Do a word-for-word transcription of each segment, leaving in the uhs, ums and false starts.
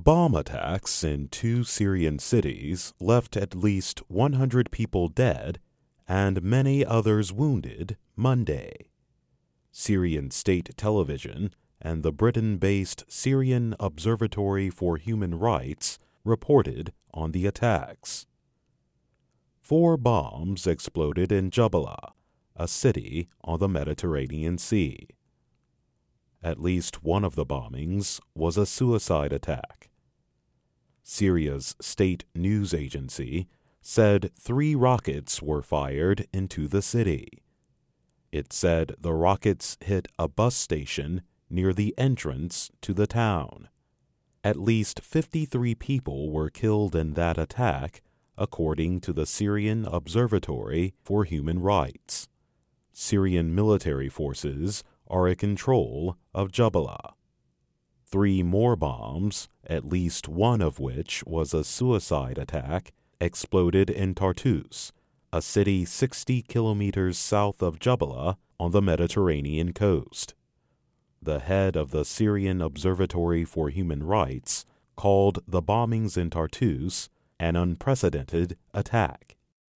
bomb attacks in two Syrian cities left at least one hundred people dead and many others wounded Monday. Syrian state television and the Britain-based Syrian Observatory for Human Rights reported on the attacks. Four bombs exploded in Jabala, a city on the Mediterranean Sea. At least one of the bombings was a suicide attack. Syria's state news agency said three rockets were fired into the city. It said the rockets hit a bus station near the entrance to the town. At least fifty-three people were killed in that attack, according to the Syrian Observatory for Human Rights. Syrian military forces are in control of Jabala. Three more bombs, at least one of which was a suicide attack, exploded in Tartus, a city sixty kilometers south of Jabala on the Mediterranean coast. The head of the Syrian Observatory for Human Rights called the bombings in Tartus an unprecedented attack.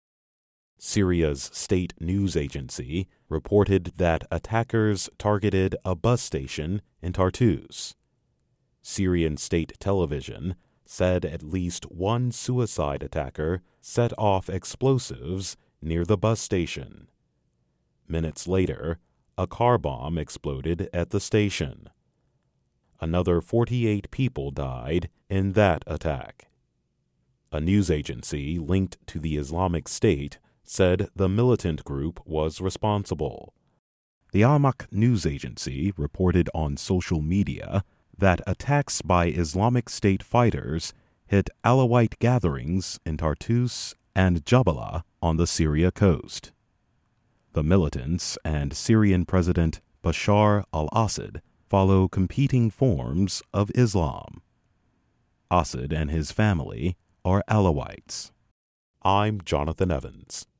Syria's state news agency reported that attackers targeted a bus station in Tartus. Syrian state television said at least one suicide attacker set off explosives near the bus station. Minutes later, a car bomb exploded at the station. Another forty-eight people died in that attack. A news agency linked to the Islamic State said the militant group was responsible. The Amaq news agency reported on social media that attacks by Islamic State fighters hit Alawite gatherings in Tartus and Jabala on the Syria coast. The militants and Syrian President Bashar al-Assad follow competing forms of Islam. Assad and his family are Alawites. I'm Jonathan Evans.